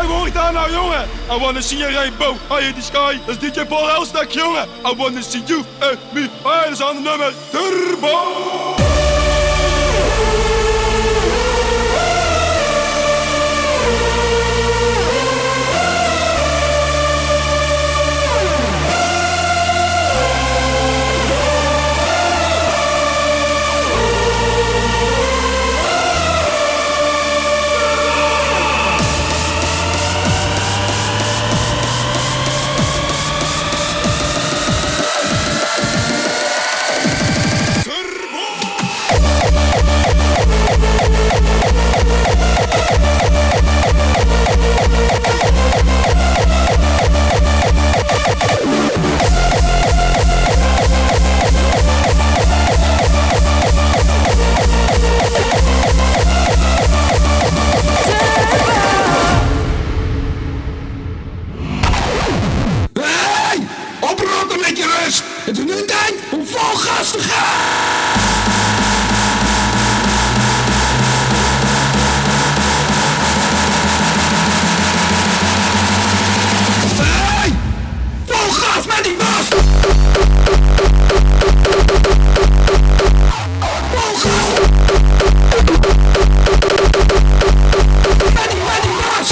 hoor ik daar nou, jongen? I wanna see a rainbow high in the sky. Dat is DJ Paul Elstak, jongen. I wanna see you and me. Hey, dat is aan het nummer Turbo. Het is nu tijd om vol gas te gaan! Hey! Vol gas met die bas! Vol gas! Met die bas!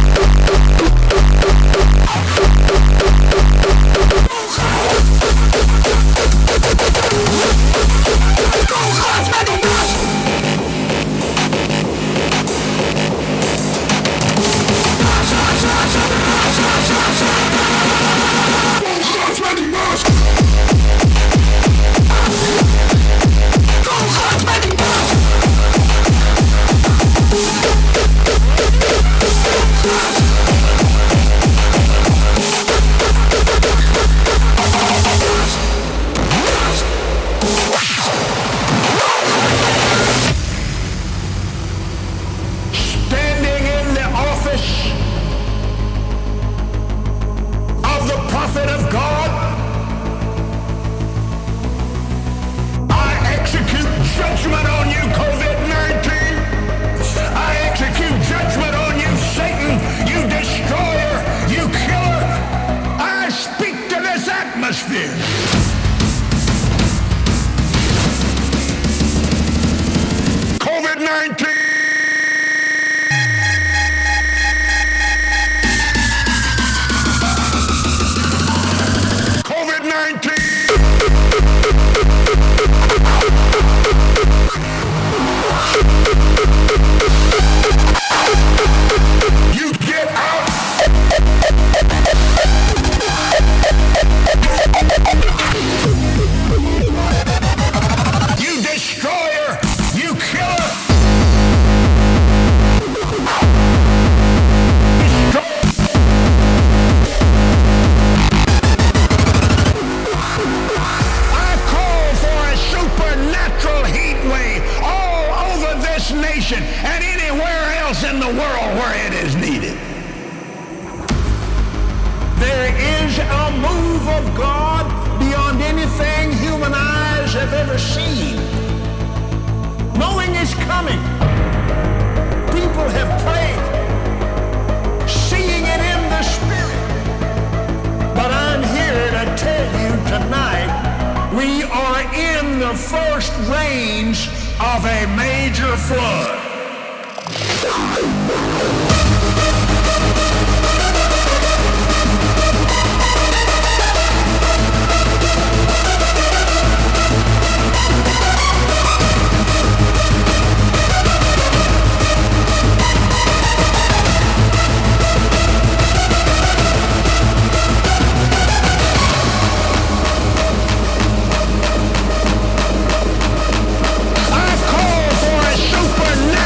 And anywhere else in the world where it is needed. There is a move of God beyond anything human eyes have ever seen. Knowing is coming. People have prayed, seeing it in the spirit. But I'm here to tell you tonight, we are in the first rains of a major flood. I call for a supernatural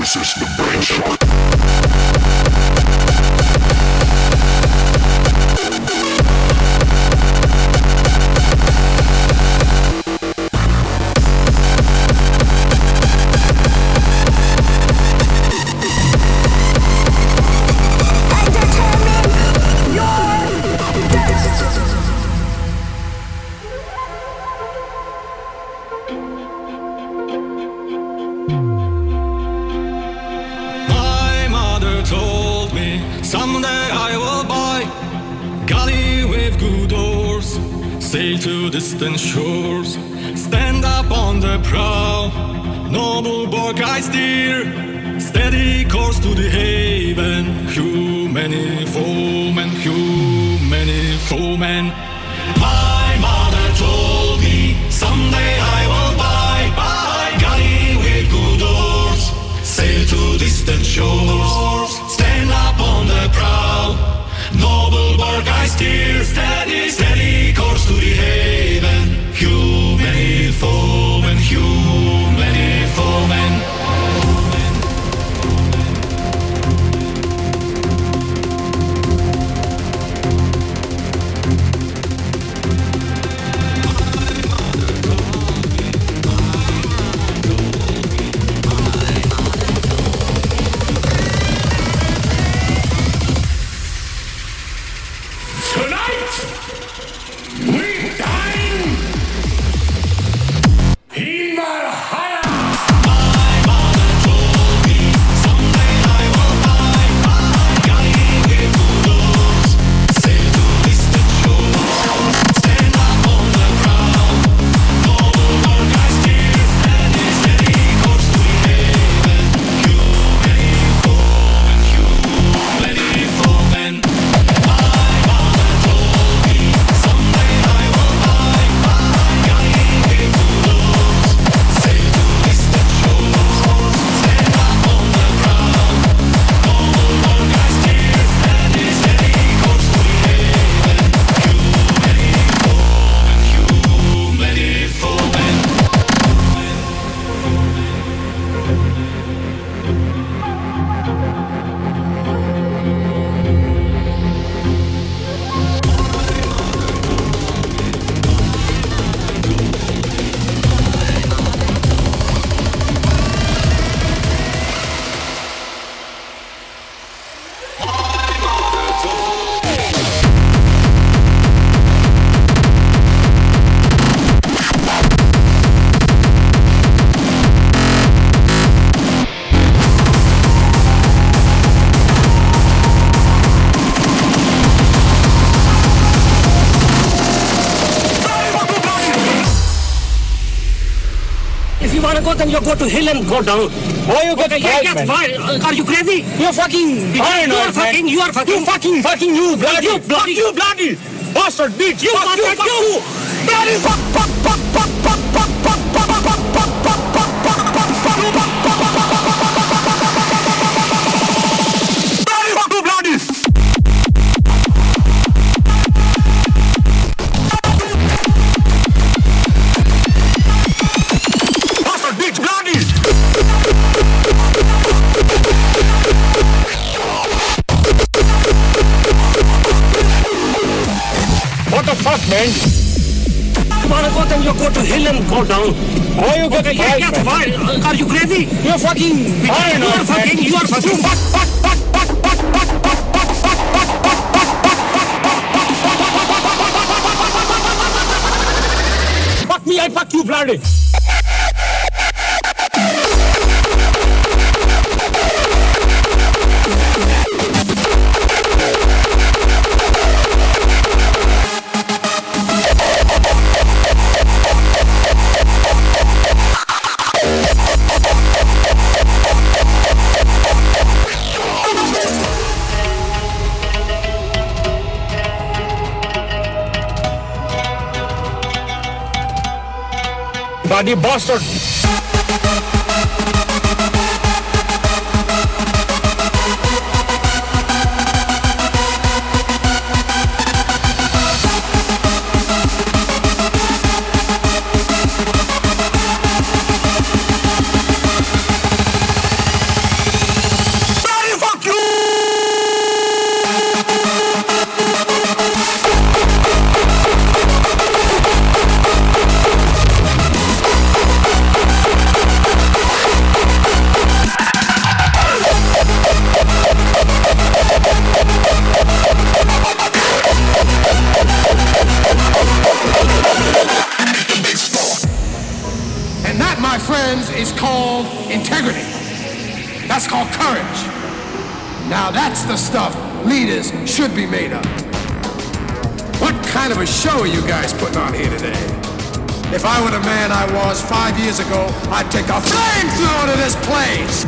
This is the Brain Shock. Sail to distant shores, stand up on the prow. Noble bark I steer, steady course to the haven. Humany foemen, humany foemen. My mother told me, someday I will buy galley with good oars. Sail to distant shores, stand up on the prow. Noble bark I steer, steady course to the haven. Humany foemen, humany foemen. Then you go to hell and go down. Why you got to yes, why? Are you crazy? You're fucking paranoid, man. You are fucking. You fucking, you bloody. You bloody bastard bitch. You bastard, you. Bloody fuck. Man. You wanna go, then you go to hell and go down. Why you got to yes, why? Are you crazy? You're fucking paranoid, you are fucking. Fuck me, I fuck you, bloody. Bloody bastard! That's called courage. Now that's the stuff leaders should be made of. What kind of a show are you guys putting on here today? If I were the man I was 5 years ago, I'd take a flamethrower to this place.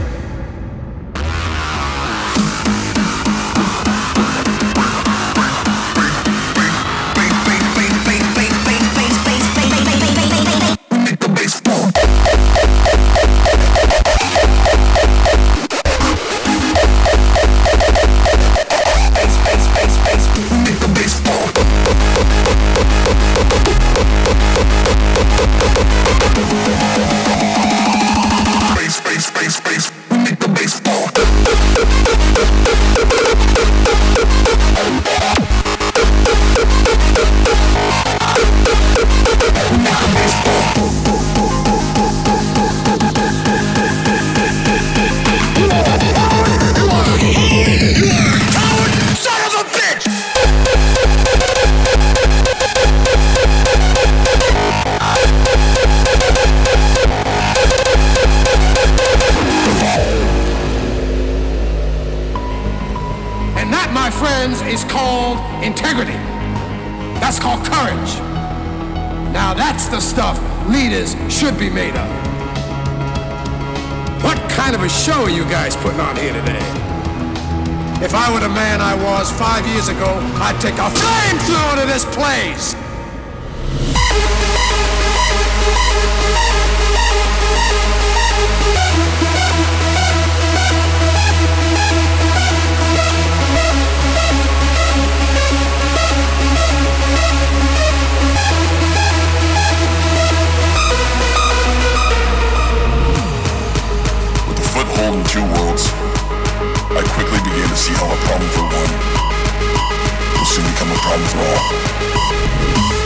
Is called integrity. That's called courage. Now that's the stuff leaders should be made of. What kind of a show are you guys putting on here today? If I were the man I was 5 years ago, I'd take a flamethrower to this place. In two worlds, I quickly began to see how a problem for one will soon become a problem for all.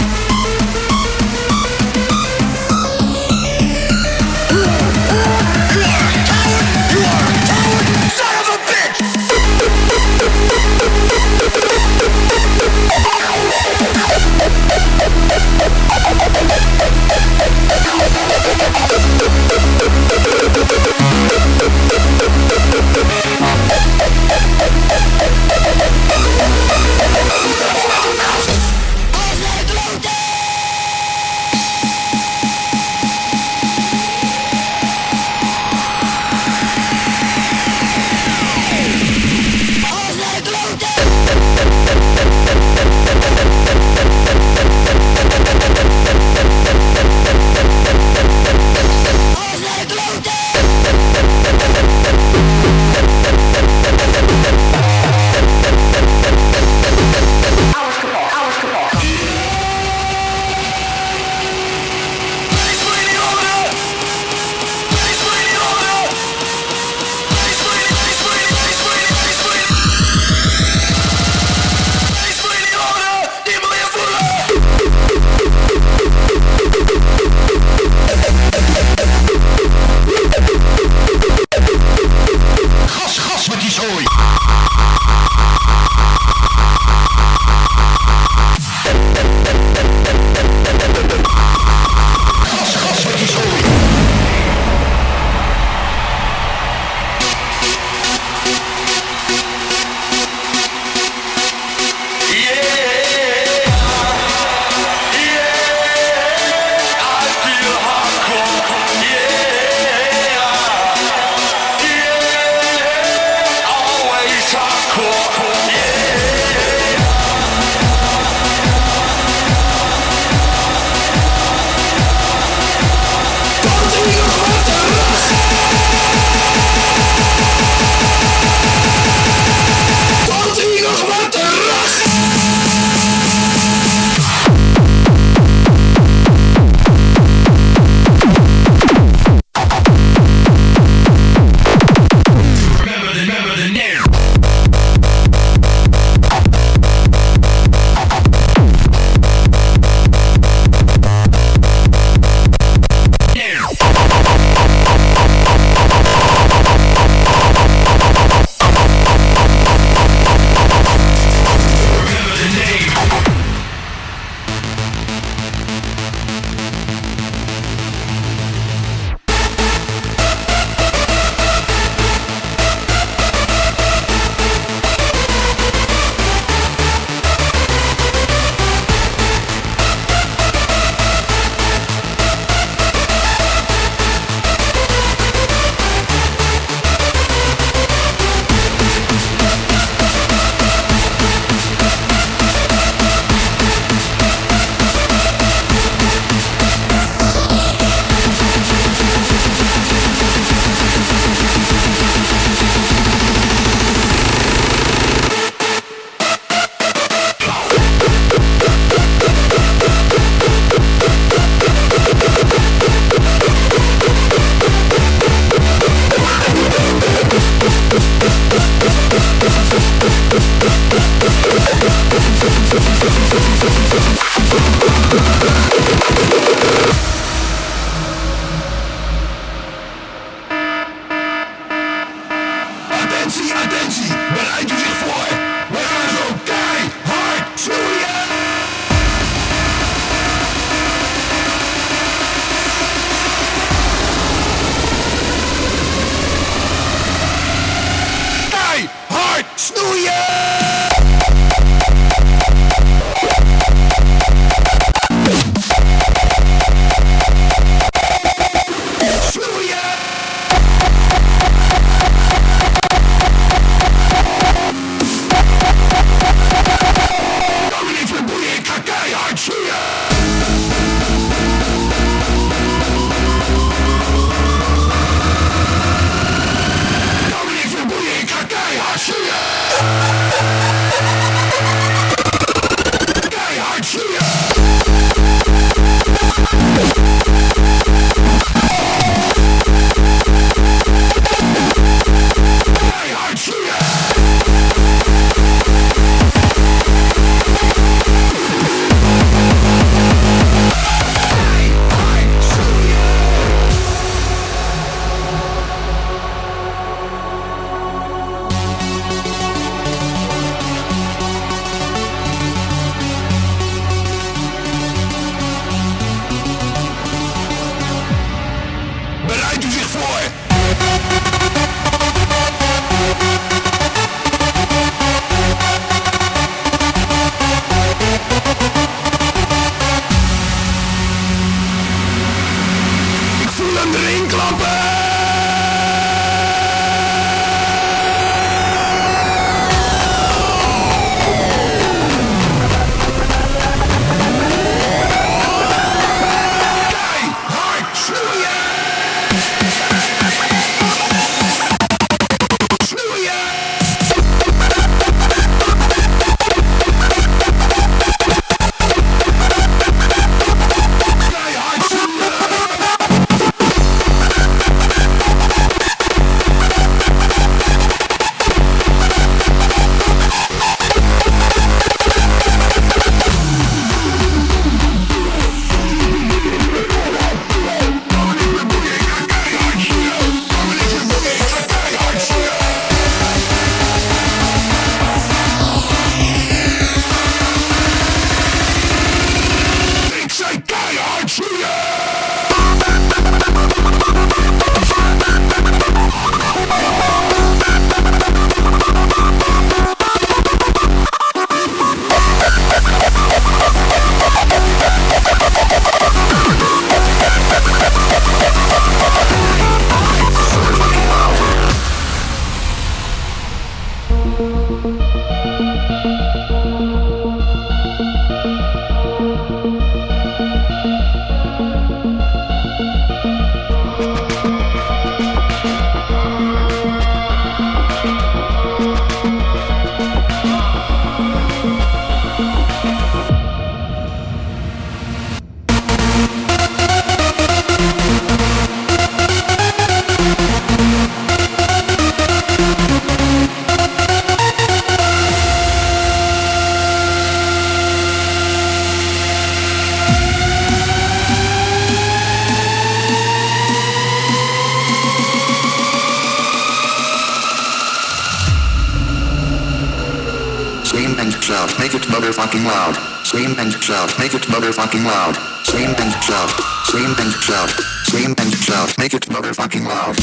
shout, make it motherfucking loud. Scream and shout, make it motherfucking loud. Scream and shout, scream and shout, scream and shout, make it motherfucking loud.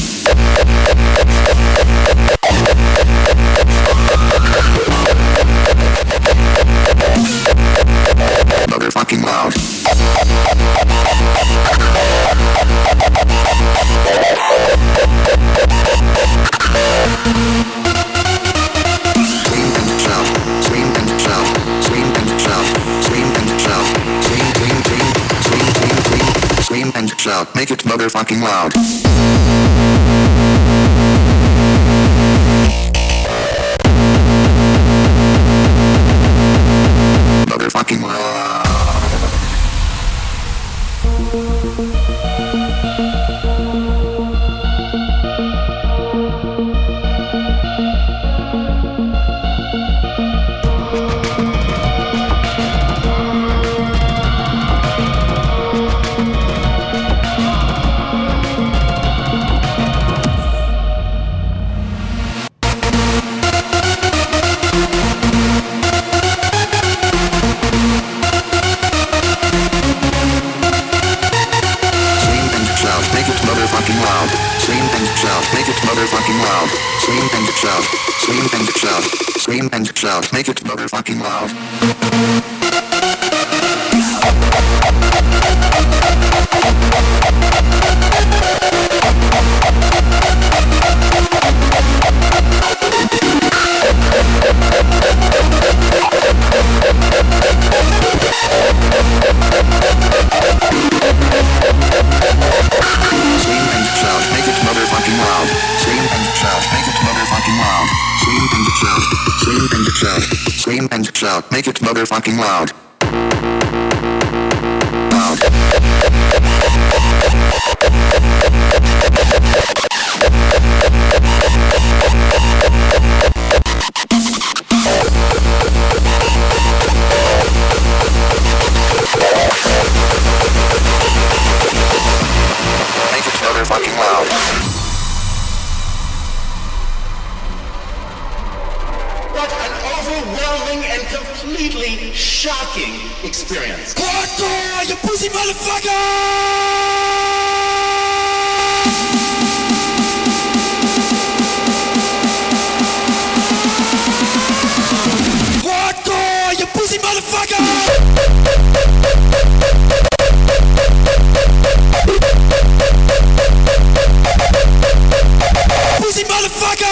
Motherfucking loud. Scream and shout, scream and shout, scream and shout, scream and shout, scream, scream, scream, scream, scream, scream, scream and shout, make it motherfucking loud. Motherfucking loud. Scream and shout, make it motherfucking loud. Scream and shout, make it motherfucking loud. Scream and shout, make it motherfucking loud. Scream and shout, scream and shout, scream and shout, make it motherfucking loud. Loud. Make it motherfucking loud. Overwhelming and completely shocking experience. Hardcore, you pussy motherfucker! Hardcore, you pussy motherfucker! Pussy motherfucker!